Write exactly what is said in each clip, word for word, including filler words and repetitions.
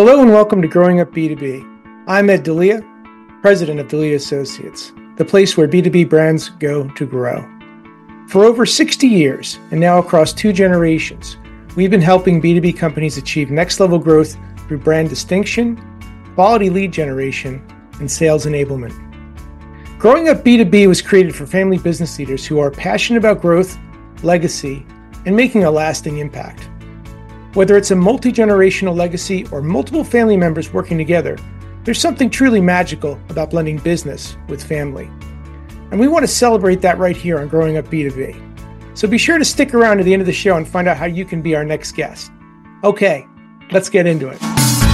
Hello and welcome to Growing Up B two B. I'm Ed D'Elia, president of D'Elia Associates, the place where B two B brands go to grow. For over sixty years, and now across two generations, we've been helping B two B companies achieve next-level growth through brand distinction, quality lead generation, and sales enablement. Growing Up B two B was created for family business leaders who are passionate about growth, legacy, and making a lasting impact. Whether it's a multi-generational legacy or multiple family members working together, there's something truly magical about blending business with family. And we want to celebrate that right here on Growing Up B two B. So be sure to stick around to the end of the show and find out how you can be our next guest. Okay, let's get into it.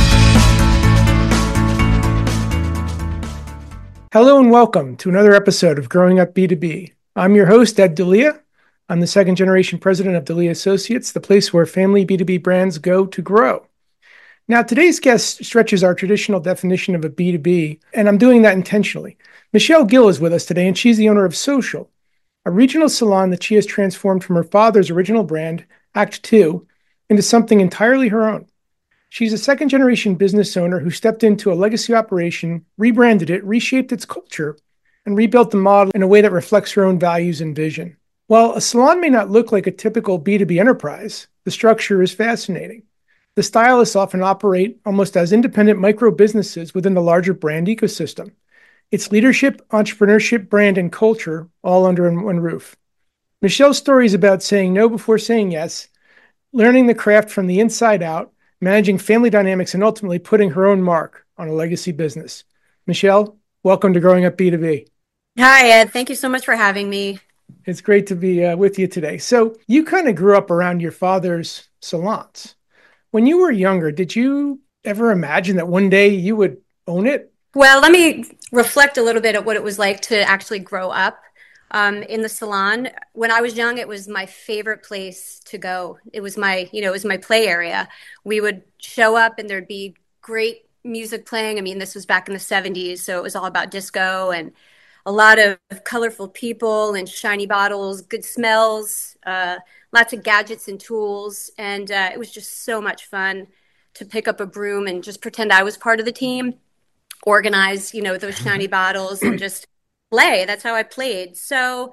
Hello and welcome to another episode of Growing Up B two B. I'm your host, Ed D'Elia. I'm the second generation president of D'Elia Associates, the place where family B two B brands go to grow. Now, today's guest stretches our traditional definition of a B two B, and I'm doing that intentionally. Michelle Gill is with us today, and she's the owner of Social, a regional salon that she has transformed from her father's original brand, Act Two, into something entirely her own. She's a second generation business owner who stepped into a legacy operation, rebranded it, reshaped its culture, and rebuilt the model in a way that reflects her own values and vision. While a salon may not look like a typical B two B enterprise, the structure is fascinating. The stylists often operate almost as independent micro businesses within the larger brand ecosystem. It's leadership, entrepreneurship, brand, and culture all under one roof. Michelle's story is about saying no before saying yes, learning the craft from the inside out, managing family dynamics, and ultimately putting her own mark on a legacy business. Michelle, welcome to Growing Up B two B. Hi, Ed. Thank you so much for having me. It's great to be uh, with you today. So you kind of grew up around your father's salons. When you were younger, did you ever imagine that one day you would own it? Well, let me reflect a little bit at what it was like to actually grow up um, in the salon. When I was young, it was my favorite place to go. It was my, you know, it was my play area. We would show up and there'd be great music playing. I mean, this was back in the seventies, so it was all about disco and a lot of colorful people and shiny bottles, good smells, uh, lots of gadgets and tools. And uh, it was just so much fun to pick up a broom and just pretend I was part of the team, organize, you know, those shiny bottles and just play. That's how I played. So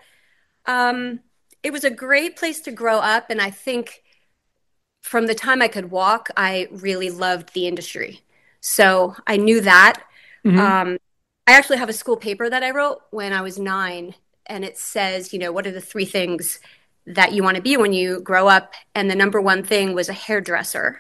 um, it was a great place to grow up. And I think from the time I could walk, I really loved the industry. So I knew that. Mm-hmm. Um, I actually have a school paper that I wrote when I was nine, and it says, you know, what are the three things that you want to be when you grow up? And the number one thing was a hairdresser.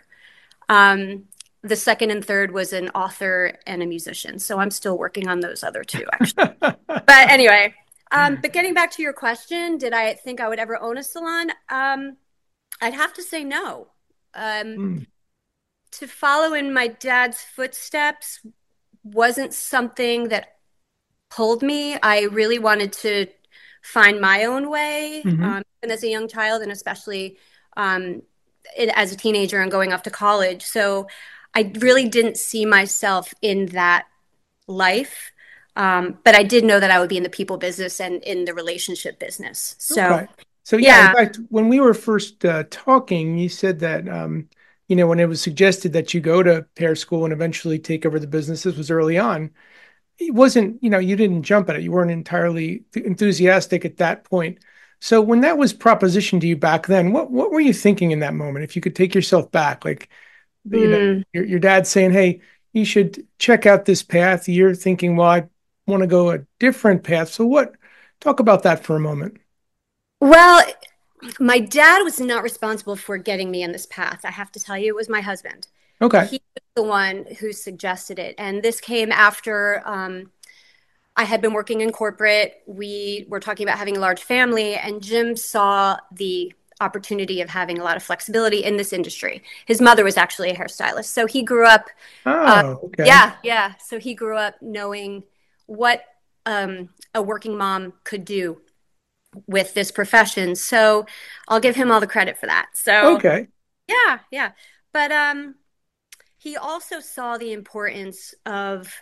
Um, the second and third was an author and a musician. So I'm still working on those other two, actually. But anyway, um, but getting back to your question, did I think I would ever own a salon? Um, I'd have to say no. Um, mm. To follow in my dad's footsteps wasn't something that pulled me. I really wanted to find my own way, mm-hmm. um, and as a young child, and especially um, it, as a teenager and going off to college. So I really didn't see myself in that life, um, but I did know that I would be in the people business and in the relationship business. So, okay. so yeah, yeah. In fact, when we were first uh, talking, you said that um, you know, when it was suggested that you go to pair school and eventually take over the business, this was early on. It wasn't, you know, you didn't jump at it. You weren't entirely enthusiastic at that point. So when that was propositioned to you back then, what what were you thinking in that moment? If you could take yourself back, like, mm. you know, your, your dad saying, hey, you should check out this path. You're thinking, well, I want to go a different path. So what, talk about that for a moment. Well, my dad was not responsible for getting me on this path. I have to tell you, it was my husband. Okay. He was the one who suggested it. And this came after um, I had been working in corporate. We were talking about having a large family, and Jim saw the opportunity of having a lot of flexibility in this industry. His mother was actually a hairstylist. So he grew up. Oh, uh, okay. Yeah, yeah. So he grew up knowing what um, a working mom could do with this profession. So I'll give him all the credit for that. So okay. Yeah, yeah. But um he also saw the importance of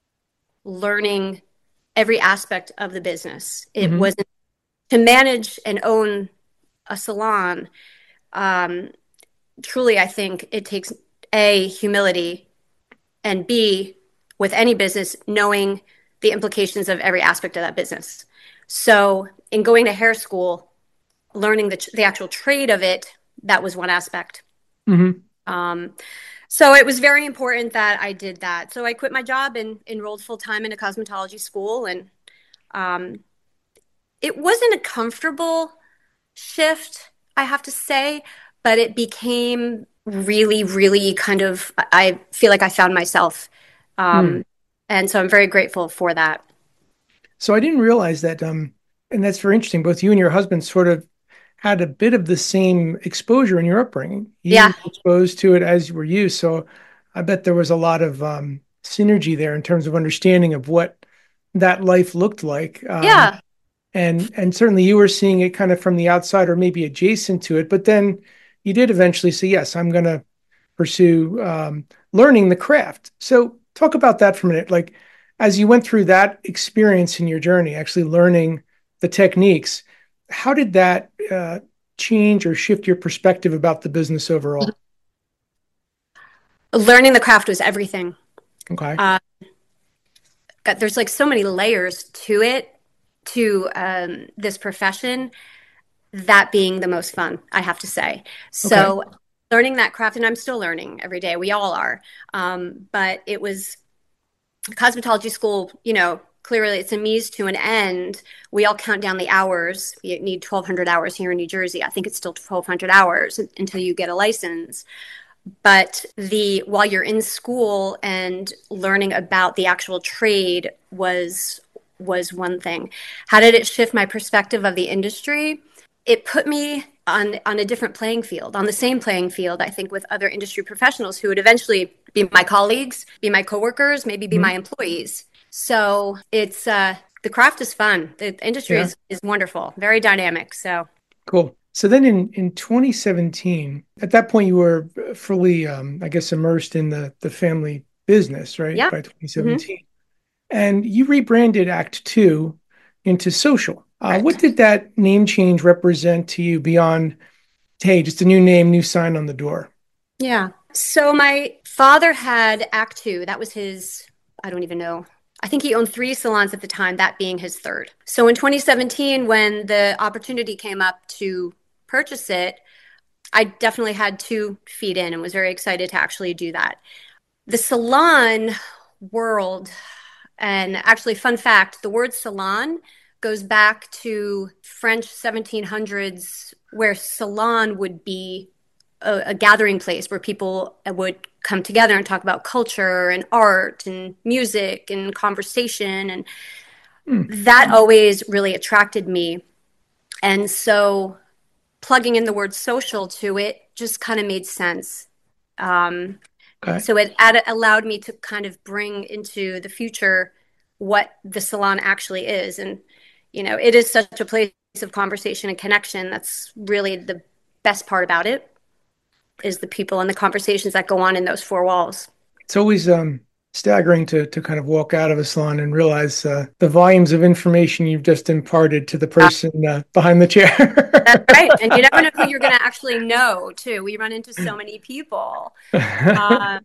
learning every aspect of the business. It mm-hmm. wasn't to manage and own a salon. Um truly, I think it takes a humility and B, with any business, knowing the implications of every aspect of that business. So in going to hair school, learning the, the actual trade of it, that was one aspect. Mm-hmm. Um, so it was very important that I did that. So I quit my job and enrolled full time in a cosmetology school. And um, it wasn't a comfortable shift, I have to say, but it became really, really kind of, I feel like I found myself. Mm. Um, and so I'm very grateful for that. So I didn't realize that, um, and that's very interesting. Both you and your husband sort of had a bit of the same exposure in your upbringing. You Yeah. were exposed to it as were you. So I bet there was a lot of um, synergy there in terms of understanding of what that life looked like. Um, Yeah. and and certainly you were seeing it kind of from the outside or maybe adjacent to it. But then you did eventually say, yes, I'm going to pursue um, learning the craft. So talk about that for a minute. Like as you went through that experience in your journey, actually learning the techniques, how did that uh, change or shift your perspective about the business overall? Learning the craft was everything. Okay. Uh, there's like so many layers to it, to um, this profession, that being the most fun, I have to say. Okay. So learning that craft, and I'm still learning every day. We all are. Um, but it was cosmetology school, you know, clearly it's a means to an end. We all count down the hours. You need twelve hundred hours here in New Jersey. I think it's still twelve hundred hours until you get a license. But the while you're in school and learning about the actual trade was was one thing. How did it shift my perspective of the industry? It put me on on a different playing field, on the same playing field, I think, with other industry professionals who would eventually be my colleagues, be my coworkers, maybe be Mhm. my employees. So it's uh, the craft is fun. The industry Yeah. is, is wonderful, very dynamic. So Cool. So then in, in twenty seventeen, at that point you were fully, um, I guess, immersed in the, the family business, right? yeah. By Mm-hmm. twenty seventeen. And you rebranded Act Two into Social. Uh, what Correct. did that name change represent to you beyond, hey, just a new name, new sign on the door? Yeah. So my father had Act Two. That was his, I don't even know. I think he owned three salons at the time, that being his third. So in twenty seventeen, when the opportunity came up to purchase it, I definitely had two feet in and was very excited to actually do that. The salon world, and actually, fun fact, the word salon goes back to French seventeen hundreds, where salon would be a, a gathering place where people would come together and talk about culture and art and music and conversation. And Hmm. that always really attracted me. And so plugging in the word social to it just kind of made sense. Um, Okay. so it ad- allowed me to kind of bring into the future what the salon actually is. And, you know, it is such a place of conversation and connection. That's really the best part about it, is the people and the conversations that go on in those four walls. It's always um, staggering to to kind of walk out of a salon and realize uh, the volumes of information you've just imparted to the Uh, person uh, behind the that's chair. right. And you never know who you're going to actually know, too. We run into so many people. Um,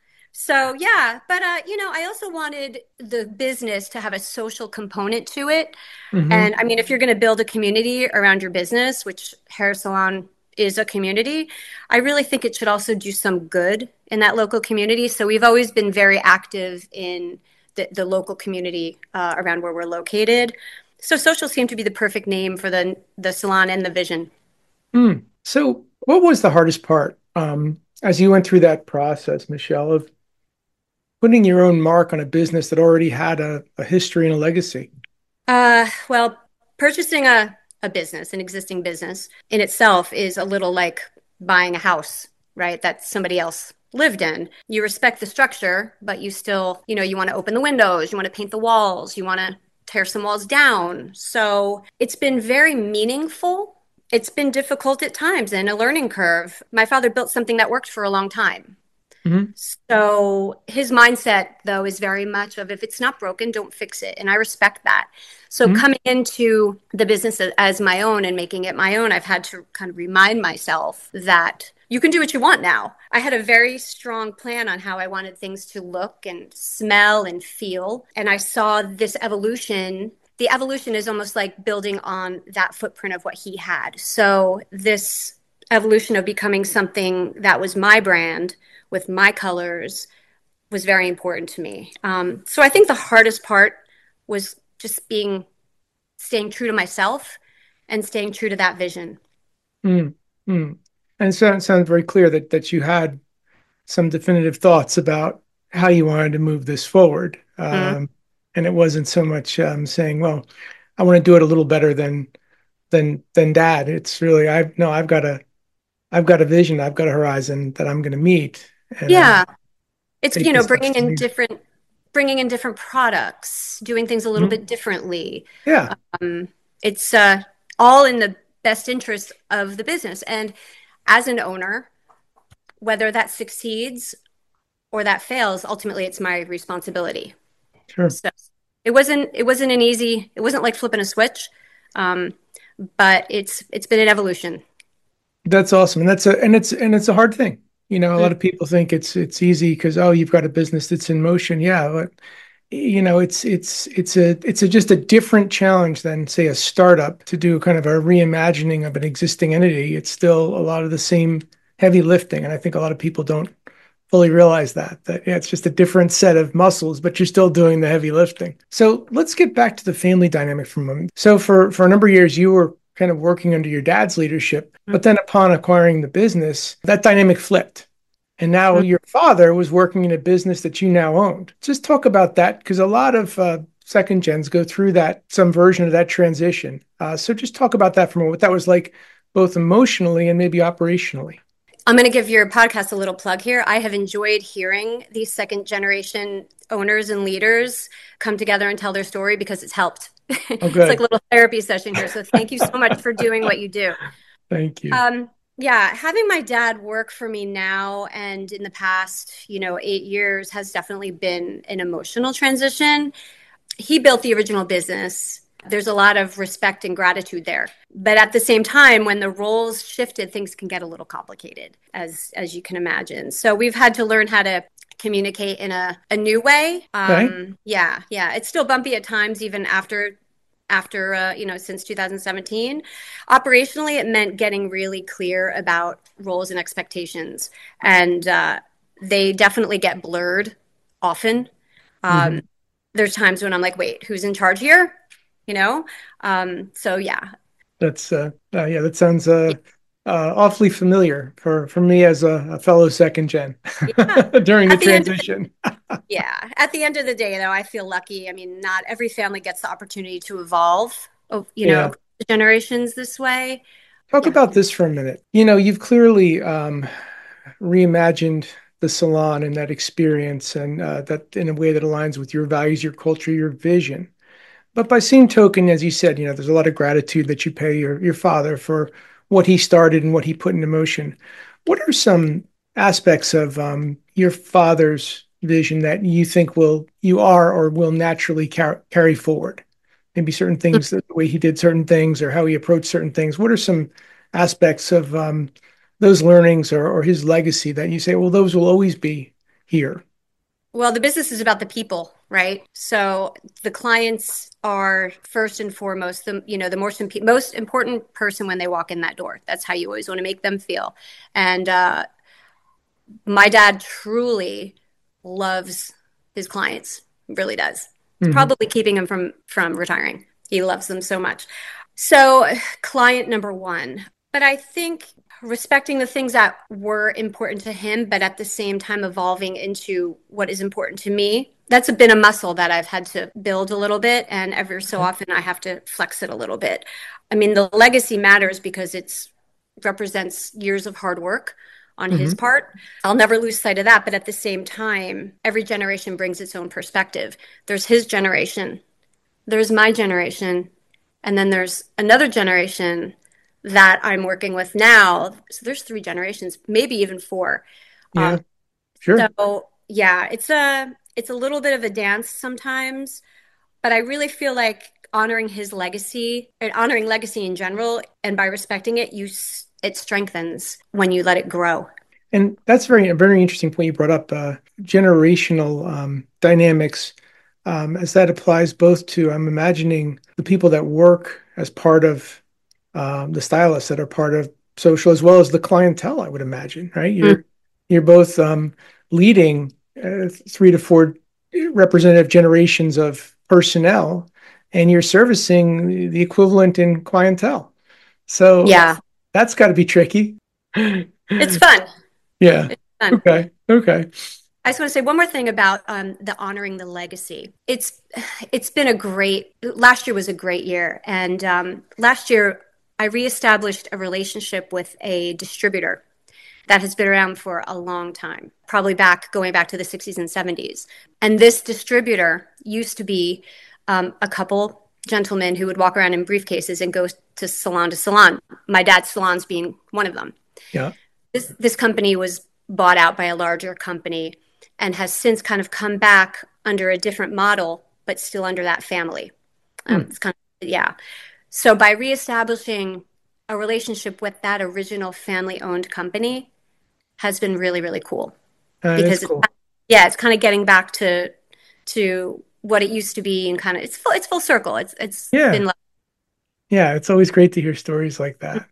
so yeah, but uh, you know, I also wanted the business to have a social component to it. Hmm. And I mean, if you're going to build a community around your business, which hair salon is a community, I really think it should also do some good in that local community. So we've always been very active in the, the local community uh, around where we're located. So social seemed to be the perfect name for the the salon and the vision. Mm. So, what was the hardest part um, as you went through that process, Michelle, of putting your own mark on a business that already had a, a history and a legacy? Uh, well, purchasing a, a business, an existing business in itself is a little like buying a house, right? That somebody else lived in. You respect the structure, but you still, you know, you want to open the windows, you want to paint the walls, you want to tear some walls down. So it's been very meaningful. It's been difficult at times and a learning curve. My father built something that worked for a long time. Hmm. So his mindset, though, is very much of if it's not broken, don't fix it. And I respect that. So Hmm. coming into the business as my own and making it my own, I've had to kind of remind myself that you can do what you want now. I had a very strong plan on how I wanted things to look and smell and feel. And I saw this evolution. The evolution is almost like building on that footprint of what he had. So, this evolution of becoming something that was my brand with my colors was very important to me. Um, so, I think the hardest part was just being staying true to myself and staying true to that vision. Mm, mm. And so it sounds very clear that that you had some definitive thoughts about how you wanted to move this forward. Mm. Um, and it wasn't so much um, saying, well, I want to do it a little better than than than dad. It's really I've no, I've got a I've got a vision, I've got a horizon that I'm going to meet, and I'm Yeah, it's take you know the steps bringing to in meet. different bringing in different products, doing things a little Mhm. bit differently. Yeah, Um, it's uh, all in the best interest of the business. And as an owner, whether that succeeds or that fails, ultimately it's my responsibility. sure. So it wasn't it wasn't an easy it wasn't like flipping a switch, um, but it's it's been an evolution. That's awesome. And that's a and it's and it's a hard thing. You know, a Mm. lot of people think it's it's easy because oh, you've got a business that's in motion. Yeah, but you know, it's it's it's a it's a just a different challenge than say a startup to do kind of a reimagining of an existing entity. It's still a lot of the same heavy lifting, and I think a lot of people don't fully realize that that yeah, it's just a different set of muscles, but you're still doing the heavy lifting. So let's get back to the family dynamic for a moment. So for for a number of years, you were kind of working under your dad's leadership, but then upon acquiring the business, that dynamic flipped. And now Mm. your father was working in a business that you now owned. Just talk about that because a lot of uh, second gens go through that, some version of that transition. Uh, so just talk about that for a moment, what that was like, both emotionally and maybe operationally. I'm going to give your podcast a little plug here. I have enjoyed hearing these second generation owners and leaders come together and tell their story because it's helped. Oh, It's like a good. little therapy session here. So thank you so much for doing what you do. Thank you. Um, yeah, having my dad work for me now and in the past, you know, eight years has definitely been an emotional transition. He built the original business. There's a lot of respect and gratitude there. But at the same time, when the roles shifted, things can get a little complicated, as as you can imagine. So we've had to learn how to communicate in a, a new way. Okay. Um, yeah, yeah. It's still bumpy at times, even after after uh, you know since two thousand seventeen. Operationally, it meant getting really clear about roles and expectations, and uh, they definitely get blurred often. Mm-hmm. Um, there's times when I'm like, wait, who's in charge here? You know? Um, so yeah. That's uh, uh yeah, that sounds uh, uh awfully familiar for for me as a, a fellow second gen Yeah. during the At the end of the transition. yeah. At the end of the day though, I feel lucky. I mean, not every family gets the opportunity to evolve, oh, you know, Yeah. across the generations this way. Talk Yeah. about this for a minute. You know, you've clearly um, reimagined the salon and that experience, and uh, that in a way that aligns with your values, your culture, your vision. But by same token, as you said, you know, there's a lot of gratitude that you pay your your father for what he started and what he put into motion. What are some aspects of um, your father's vision that you think will you are or will naturally car- carry forward? Maybe certain things, the way he did certain things, or how he approached certain things. What are some aspects of um, those learnings or, or his legacy that you say, well, those will always be here? Well, the business is about the people, right? So the clients are first and foremost the you know the most imp- most important person when they walk in that door. That's how you always want to make them feel. And uh, my dad truly loves his clients, really does. It's Hmm. probably keeping him from from retiring. He loves them so much. So, client number one. But I think respecting the things that were important to him, but at the same time evolving into what is important to me. That's been a muscle that I've had to build a little bit, and ever so Okay. often I have to flex it a little bit. I mean, the legacy matters because it's represents years of hard work on his Hmm. part. I'll never lose sight of that. But at the same time, every generation brings its own perspective. There's his generation, there's my generation, and then there's another generation that I'm working with now. So there's three generations, maybe even four. Um, Yeah, sure. so yeah, it's a it's a little bit of a dance sometimes, but I really feel like honoring his legacy and honoring legacy in general, and by respecting it, you it strengthens when you let it grow. And that's very a very interesting point you brought up, uh, generational um, dynamics, um, as that applies both to, I'm imagining, the people that work as part of um, the stylists that are part of social, as well as the clientele, I would imagine, right? Mm. You're you're both um, leading uh, three to four representative generations of personnel, and you're servicing the equivalent in clientele. So Yeah, that's got to be tricky. it's fun. Yeah. It's fun. Okay. Okay. I just want to say one more thing about um, the honoring the legacy. It's it's been a great. Last year was a great year, and um, last year I reestablished a relationship with a distributor that has been around for a long time, probably back going back to the sixties and seventies. And this distributor used to be um, a couple gentlemen who would walk around in briefcases and go to salon to salon. My dad's salons being one of them. Yeah. This this company was bought out by a larger company and has since kind of come back under a different model, but still under that family. Um, Hmm. it's kind of, yeah. So by reestablishing a relationship with that original family owned company has been really, really cool That is because it's, cool. yeah, it's kind of getting back to, to what it used to be and kind of, it's full, it's full circle. It's, it's Yeah. been, Yeah. It's always great to hear stories like that.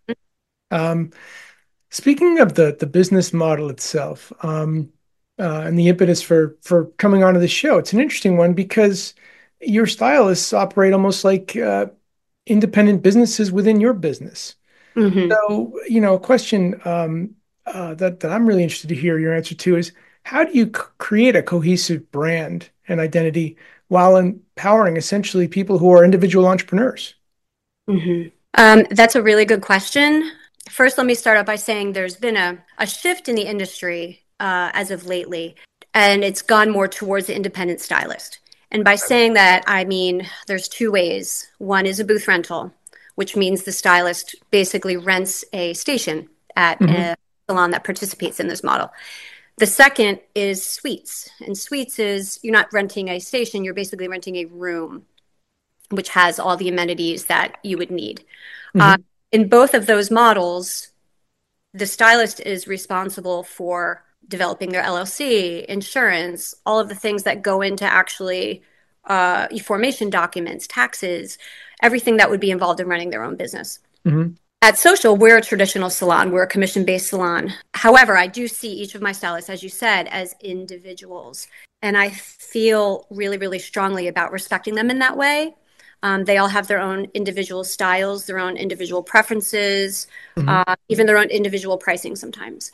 Um, Speaking of the the business model itself, um, uh, and the impetus for for coming onto the show, it's an interesting one because your stylists operate almost like uh, independent businesses within your business. mm-hmm, So, you know, a question um, uh, that that I'm really interested to hear your answer to is how do you c- create a cohesive brand and identity while empowering essentially people who are individual entrepreneurs? mm-hmm. Um, that's a really good question. First, let me start out by saying there's been a, a shift in the industry uh, as of lately, and it's gone more towards the independent stylist. And by saying that, I mean there's two ways. One is a booth rental, which means the stylist basically rents a station at Hmm. a salon that participates in this model. The second is suites. And suites is you're not renting a station, you're basically renting a room, which has all the amenities that you would need. Uh, Hmm. in both of those models, the stylist is responsible for developing their L L C, insurance, all of the things that go into actually uh, formation documents, taxes, everything that would be involved in running their own business. Hmm. At Social, we're a traditional salon. We're a commission-based salon. However, I do see each of my stylists, as you said, as individuals. And I feel really, really strongly about respecting them in that way. Um, they all have their own individual styles, their own individual preferences, Hmm. uh, even their own individual pricing sometimes.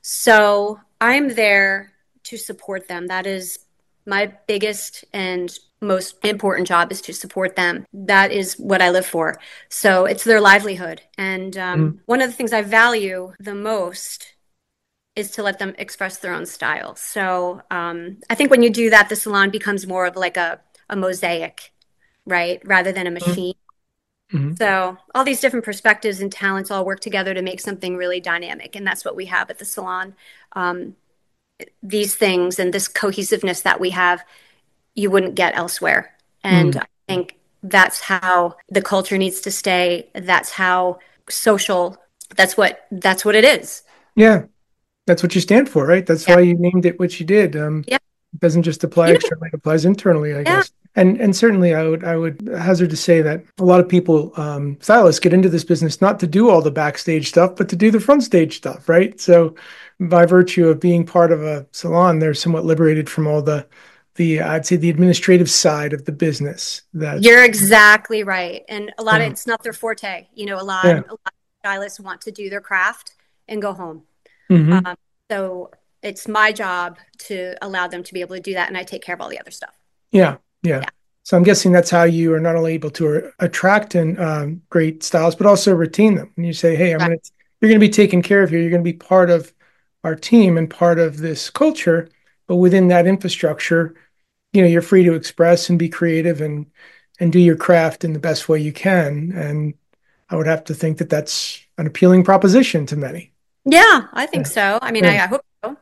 So I'm there to support them. That is my biggest and most important job is to support them. That is what I live for. So it's their livelihood. And um, Hmm. one of the things I value the most is to let them express their own style. So um, I think when you do that, the salon becomes more of like a, a mosaic, right? Rather than a machine. Hmm. So all these different perspectives and talents all work together to make something really dynamic. And that's what we have at the salon. Um, these things and this cohesiveness that we have, you wouldn't get elsewhere. And Hmm. I think that's how the culture needs to stay. That's how social, that's what, that's what it is. Yeah. That's what you stand for, right? That's Yeah. why you named it what you did. Um, Yeah. it doesn't just apply You know, externally, it applies internally, I yeah. guess. And and certainly I would I would hazard to say that a lot of people, um, stylists get into this business not to do all the backstage stuff, but to do the front stage stuff, right? So by virtue of being part of a salon, they're somewhat liberated from all the the I'd say the administrative side of the business that You're exactly right. And a lot of uh, it's not their forte. You know, a lot, yeah. a lot of stylists want to do their craft and go home. Hmm. Um, so it's my job to allow them to be able to do that. And I take care of all the other stuff. Yeah, yeah. Yeah. So I'm guessing that's how you are not only able to attract and um, great styles, but also retain them. And you say, "Hey, I'm Right. gonna, you're gonna be taken care of here. You're gonna be part of our team and part of this culture." But within that infrastructure, you know, you're free to express and be creative and and do your craft in the best way you can. And I would have to think that that's an appealing proposition to many. Yeah, I think Yeah, so. I mean, yeah. I, I hope so.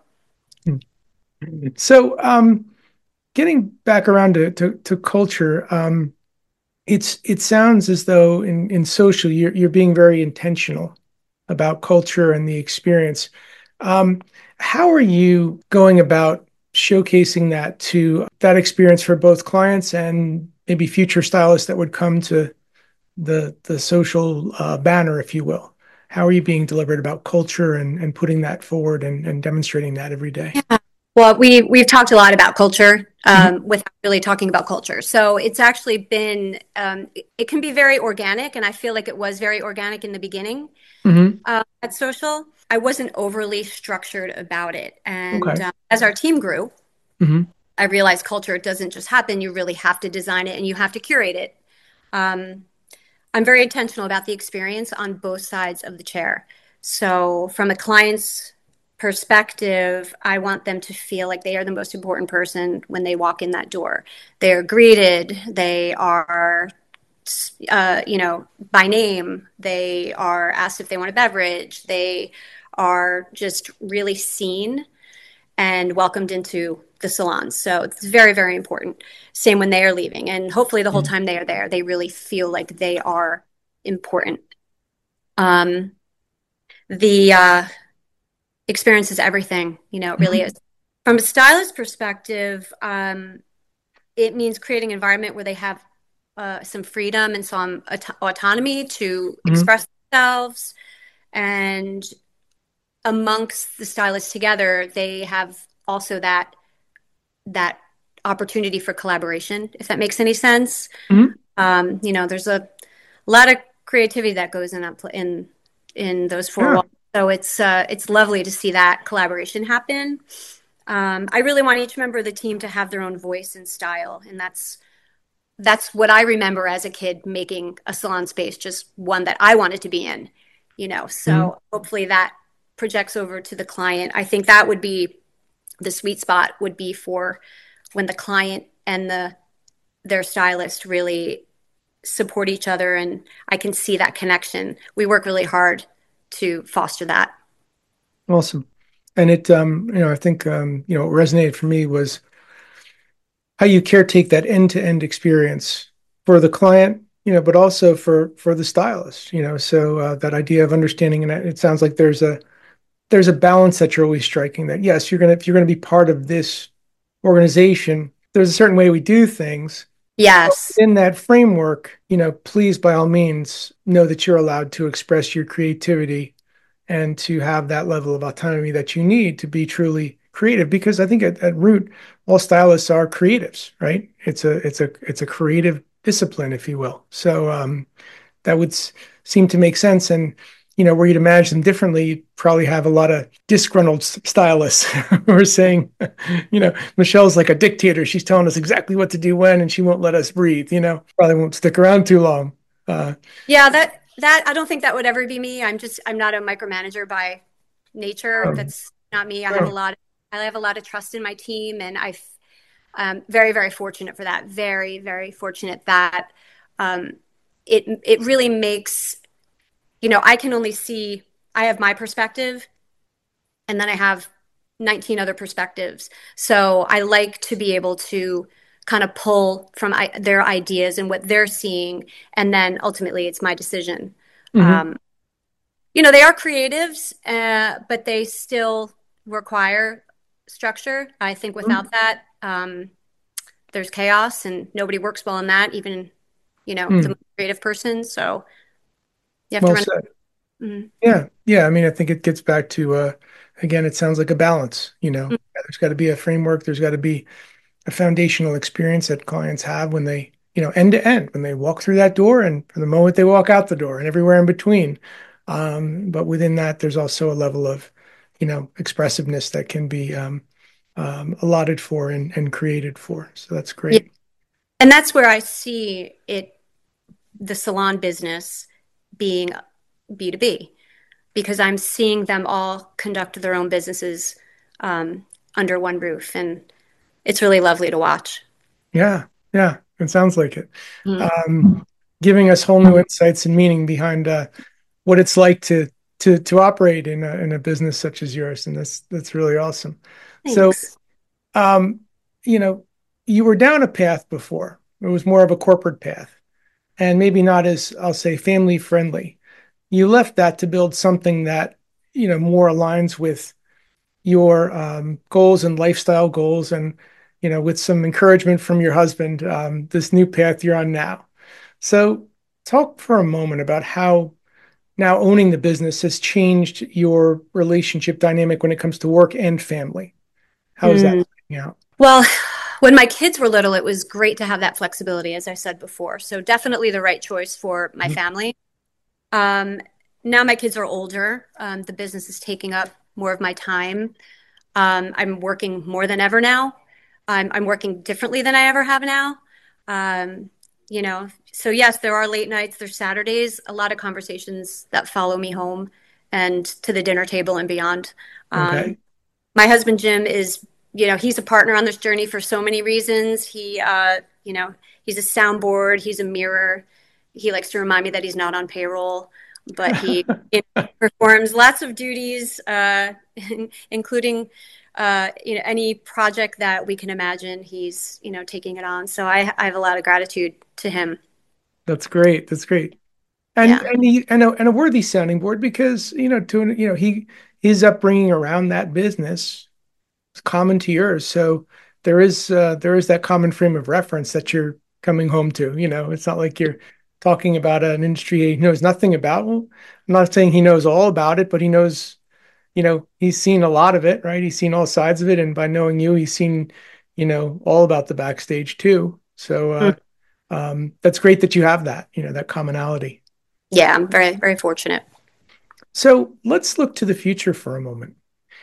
So, um, getting back around to to, to culture. Um, It's it sounds as though in in social you're you're being very intentional about culture and the experience. Um, how are you going about showcasing that to that experience for both clients and maybe future stylists that would come to the the social uh, banner, if you will? How are you being deliberate about culture and, and putting that forward and, and demonstrating that every day? Yeah. Well, we we've talked a lot about culture Mm-hmm. um, without really talking about culture. So it's actually been um, it, it can be very organic, and I feel like it was very organic in the beginning Mm-hmm. uh, at Social. I wasn't overly structured about it, and Okay. um, as our team grew, Mm-hmm. I realized culture doesn't just happen. You really have to design it, and you have to curate it. Um, I'm very intentional about the experience on both sides of the chair. So, from a client's perspective, I want them to feel like they are the most important person when they walk in that door. They are greeted, they are, uh, you know, by name, they are asked if they want a beverage, they are just really seen and welcomed into the salons. So it's very, very important. Same when they are leaving. And hopefully the whole time they are there, they really feel like they are important. Um, the uh, experience is everything, you know, it really Mm-hmm. is. From a stylist perspective, um, it means creating an environment where they have uh, some freedom and some aut- autonomy to Mm-hmm. express themselves. And amongst the stylists together, they have also that that opportunity for collaboration, if that makes any sense. Mm-hmm. Um, you know, there's a lot of creativity that goes in in in those four Yeah. walls. So it's uh, it's lovely to see that collaboration happen. Um, I really want each member of the team to have their own voice and style, and that's that's what I remember as a kid making a salon space, just one that I wanted to be in. You know, Mm-hmm. so hopefully that projects over to the client. I think that would be the sweet spot would be for when the client and the their stylist really support each other, and I can see that connection. We work really hard to foster that. Awesome. And it, um, you know, I think, um, you know, what resonated for me was how you caretake that end-to-end experience for the client, you know, but also for for the stylist, you know. So uh, that idea of understanding, and it sounds like there's a there's a balance that you're always striking. That yes, you're gonna if you're gonna be part of this organization, there's a certain way we do things. But Yes. within that framework, you know, please by all means know that you're allowed to express your creativity and to have that level of autonomy that you need to be truly creative. Because I think at, at root, all stylists are creatives, right? It's a it's a it's a creative discipline, if you will. So um, that would s- seem to make sense. And you know, were you to manage them differently, you'd probably have a lot of disgruntled stylists who are saying, you know, Michelle's like a dictator. She's telling us exactly what to do when, and she won't let us breathe. You know, probably won't stick around too long. Uh, Yeah, that that I don't think that would ever be me. I'm just I'm not a micromanager by nature. um, That's not me. I have a oh, lot I have a lot of trust in my team, and I am very, very fortunate for that. Very, very fortunate that um, it it really makes, you know, I can only see, I have my perspective, and then I have nineteen other perspectives. So I like to be able to kind of pull from I, their ideas and what they're seeing, and then ultimately it's my decision. mhm, Um, you know, they are creatives, uh, but they still require structure. I think mhm, without that, um, there's chaos, and nobody works well in that, even, you know, the mm. most creative person. So you have to Well run. said. Mhm. Yeah, yeah. I mean, I think it gets back to uh, again, it sounds like a balance. You know, there's got to be a framework. There's got to be a foundational experience that clients have when they, you know, end to end, when they walk through that door and from the moment they walk out the door and everywhere in between. Um, but within that, there's also a level of, you know, expressiveness that can be um, um, allotted for and, and created for. So that's Yeah. great. And that's where I see it, the salon business being B two B, because I'm seeing them all conduct their own businesses um, under one roof. And it's really lovely to watch. Yeah, yeah. It sounds like it. Mm. Um, giving us whole new insights and meaning behind uh, what it's like to to to operate in a in a business such as yours, and that's that's really awesome. So, Thanks. um, you know, you were down a path before. It was more of a corporate path, and maybe not as I'll say family friendly. you left that to build something that, you know, more aligns with your um, goals and lifestyle goals, and, you know, with some encouragement from your husband, um, this new path you're on now. So talk for a moment about how now owning the business has changed your relationship dynamic when it comes to work and family. How is that Mm. playing out? Well, when my kids were little, it was great to have that flexibility, as I said before. So definitely the right choice for my Mhm. family. Um, Now my kids are older. Um, the business is taking up more of my time. Um, I'm working more than ever now. I'm, I'm working differently than I ever have now. Um, you know, so yes, there are late nights, there's Saturdays, a lot of conversations that follow me home and to the dinner table and beyond. Um, Okay. my husband Jim is, you know, he's a partner on this journey for so many reasons. He, uh, you know, he's a soundboard, he's a mirror. He likes to remind me that he's not on payroll, but he you know, performs lots of duties, uh, including, uh, you know, any project that we can imagine. He's, you know, taking it on. So I, I have a lot of gratitude to him. That's great. That's great. And Yeah. and he and a, and a worthy sounding board, because, you know, to you know he his upbringing around that business is common to yours. So there is uh, there is that common frame of reference that you're coming home to. You know, it's not like you're talking about an industry he knows nothing about. Well, I'm not saying he knows all about it, but he knows, you know, he's seen a lot of it, right? He's seen all sides of it, and by knowing you, he's seen, you know, all about the backstage too. So uh, um, that's great that you have that, you know, that commonality. Yeah, I'm very, very fortunate. So let's look to the future for a moment.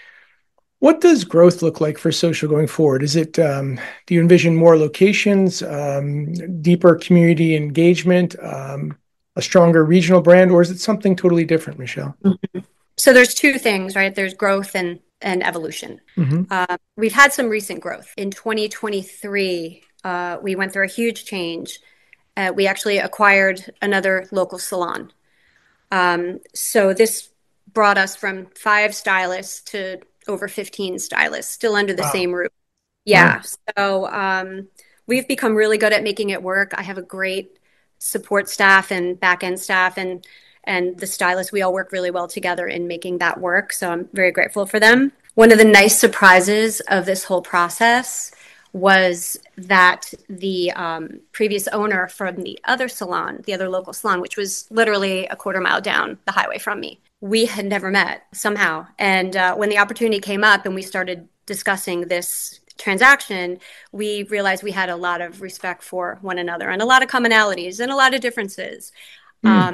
What does growth look like for social going forward? Is it, um, do you envision more locations, um, deeper community engagement, um, a stronger regional brand, or is it something totally different, Michelle? Mhm. So there's two things, right? There's growth and and evolution. Hmm. Uh, we've had some recent growth. In twenty twenty-three, uh, we went through a huge change. Uh, we actually acquired another local salon. Um, so this brought us from five stylists to over fifteen stylists, still under the Wow. same roof. Wow. Yeah. So um, we've become really good at making it work. I have a great support staff and back end staff, and and the stylists. We all work really well together in making that work. So I'm very grateful for them. One of the nice surprises of this whole process was that the um, previous owner from the other salon, the other local salon, which was literally a quarter mile down the highway from me, we had never met somehow. And uh, when the opportunity came up and we started discussing this transaction, we realized we had a lot of respect for one another and a lot of commonalities and a lot of differences. Mm. Um,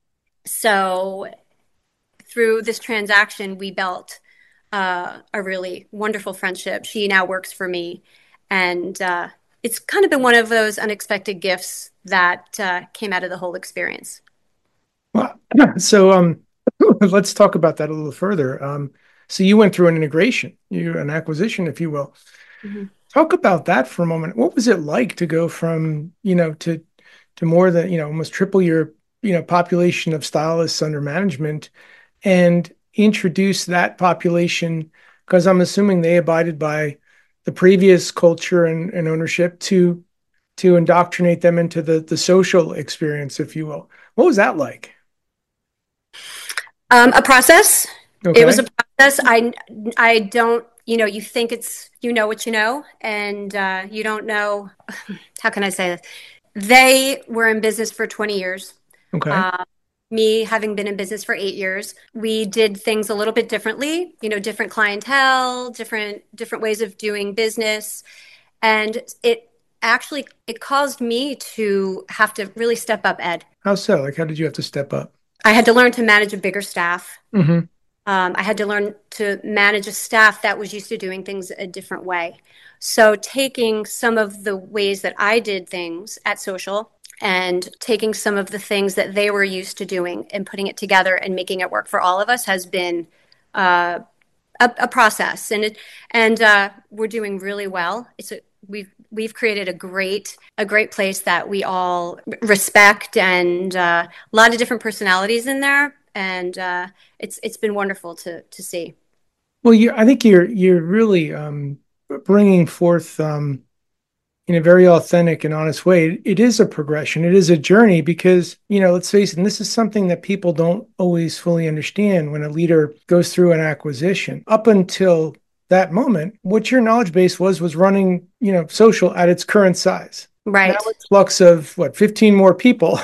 so through this transaction, we built uh, a really wonderful friendship. She now works for me, and uh, it's kind of been one of those unexpected gifts that uh, came out of the whole experience. Well, so um, let's talk about that a little further. Um, so you went through an integration, you an acquisition, if you will. Mm-hmm. Talk about that for a moment. What was it like to go from, you know, to to more than, you know, almost triple your, you know, population of stylists under management, and introduce that population, because I'm assuming they abided by the previous culture and, and ownership, to to indoctrinate them into the the social experience, if you will. What was that like? Um, a process. It was a Okay. process. I I don't. You know, you think it's you know what you know, and uh, you don't know. How can I say this? They were in business for twenty years. Okay. Uh, Me having been in business for eight years, we did things a little bit differently. You know, different clientele, different different ways of doing business, and it actually it caused me to have to really step up, Ed. How so? Like, how did you have to step up? I had to learn to manage a bigger staff. Hmm. Um, I had to learn to manage a staff that was used to doing things a different way. So, taking some of the ways that I did things at social and taking some of the things that they were used to doing and putting it together and making it work for all of us has been uh, a, a process. And it, and uh, we're doing really well. It's a, we've we've created a great a great place that we all respect, and uh, a lot of different personalities in there, and uh, it's it's been wonderful to to see. Well, you, I think you're you're really um, bringing forth. Um, in a very authentic and honest way, it is a progression. It is a journey because, you know, let's face it, and this is something that people don't always fully understand when a leader goes through an acquisition. Up until that moment, what your knowledge base was, was running, you know, social at its current size. Right. Now it's flux of what, fifteen more people.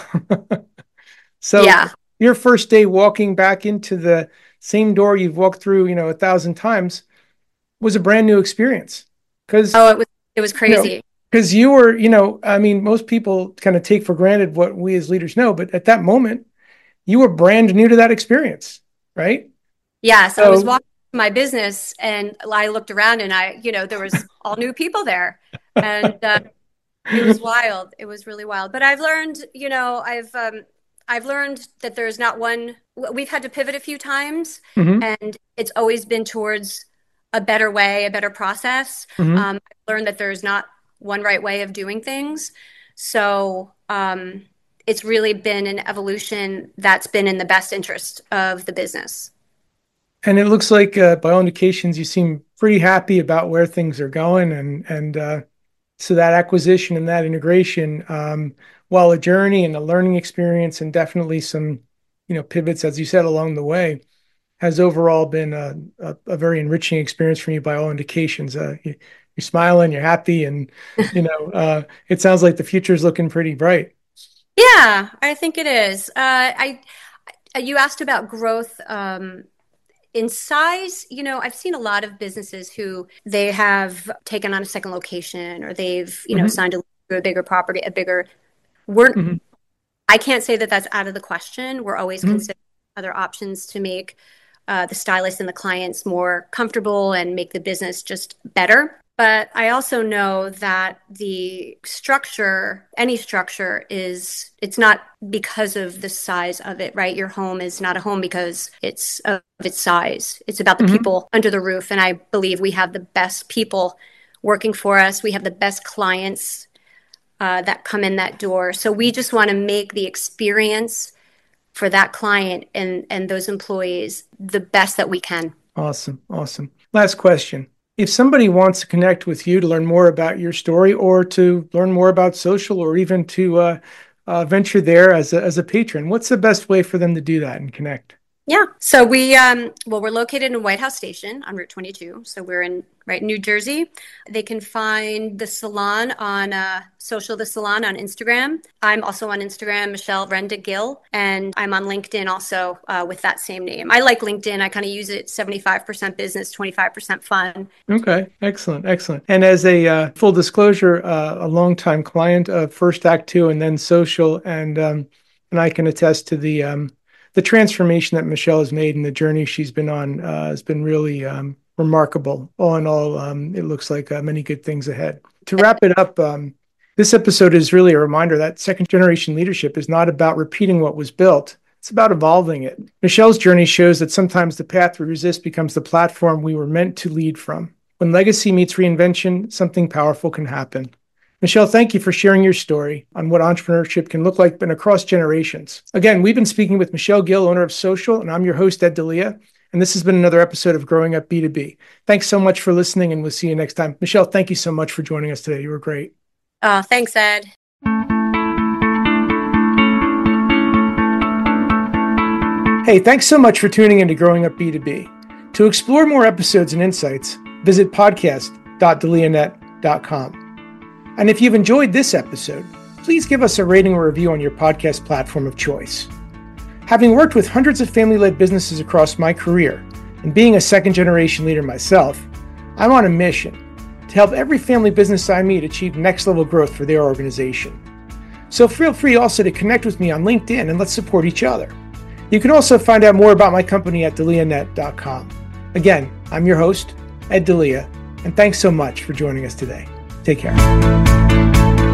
So yeah. your first day walking back into the same door you've walked through, you know, a thousand times was a brand new experience. Because oh, it was it was crazy. Because you, know, you were, you know, I mean, most people kind of take for granted what we as leaders know, but at that moment, you were brand new to that experience, right? Yeah. So, so I was walking my business and I looked around and I, you know, there was all new people there, and uh, it was wild. It was really wild. But I've learned, you know, I've um, I've learned that there's not one. We've had to pivot a few times, mm-hmm. and it's always been towards a better way, a better process. Mm-hmm. Um, I've learned that there's not one right way of doing things. So um, it's really been an evolution that's been in the best interest of the business. And it looks like, uh, by all indications, you seem pretty happy about where things are going. And and uh, so that acquisition and that integration, um, while a journey and a learning experience and definitely some, you know, pivots, as you said, along the way, has overall been a, a, a very enriching experience for you by all indications. Uh, you, you're smiling, you're happy, and, you know, uh, it sounds like the future is looking pretty bright. Yeah, I think it is. Uh, I, you asked about growth. Um, In size, you know, I've seen a lot of businesses who they have taken on a second location, or they've, you know, mm-hmm. signed a, a bigger property, a bigger, we're, mm-hmm. I can't say that that's out of the question. We're always mm-hmm. considering other options to make uh, the stylist and the clients more comfortable and make the business just better. But I also know that the structure, any structure is, it's not because of the size of it, right? Your home is not a home because it's of its size. It's about the mm-hmm. people under the roof. And I believe we have the best people working for us. We have the best clients uh, that come in that door. So we just want to make the experience for that client and, and those employees the best that we can. Awesome. Awesome. Last question. If somebody wants to connect with you to learn more about your story, or to learn more about social, or even to uh, uh, venture there as a, as a patron, what's the best way for them to do that and connect? Yeah. So we, um, well, we're located in White House Station on Route twenty-two. So we're in right New Jersey. They can find the salon on uh, social, the salon on Instagram. I'm also on Instagram, Michelle Renda Gill, and I'm on LinkedIn also uh, with that same name. I like LinkedIn. I kind of use it seventy-five percent business, twenty-five percent fun. Okay. Excellent. Excellent. And as a uh, full disclosure, uh, a longtime client of First Act Two and then Social, and um, and I can attest to the um, the transformation that Michelle has made and the journey she's been on uh, has been really um, remarkable. All in all, um, it looks like uh, many good things ahead. To wrap it up, um, this episode is really a reminder that second generation leadership is not about repeating what was built. It's about evolving it. Michelle's journey shows that sometimes the path we resist becomes the platform we were meant to lead from. When legacy meets reinvention, something powerful can happen. Michelle, thank you for sharing your story on what entrepreneurship can look like and across generations. Again, we've been speaking with Michelle Gill, owner of Social, and I'm your host, Ed D'Elia, and this has been another episode of Growing Up B two B. Thanks so much for listening, and we'll see you next time. Michelle, thank you so much for joining us today. You were great. Oh, thanks, Ed. Hey, thanks so much for tuning in to Growing Up B two B. To explore more episodes and insights, visit podcast dot delia net dot com. And if you've enjoyed this episode, please give us a rating or review on your podcast platform of choice. Having worked with hundreds of family-led businesses across my career, and being a second-generation leader myself, I'm on a mission to help every family business I meet achieve next-level growth for their organization. So feel free also to connect with me on LinkedIn, and let's support each other. You can also find out more about my company at delia net dot com. Again, I'm your host, Ed D'Elia, and thanks so much for joining us today. Take care.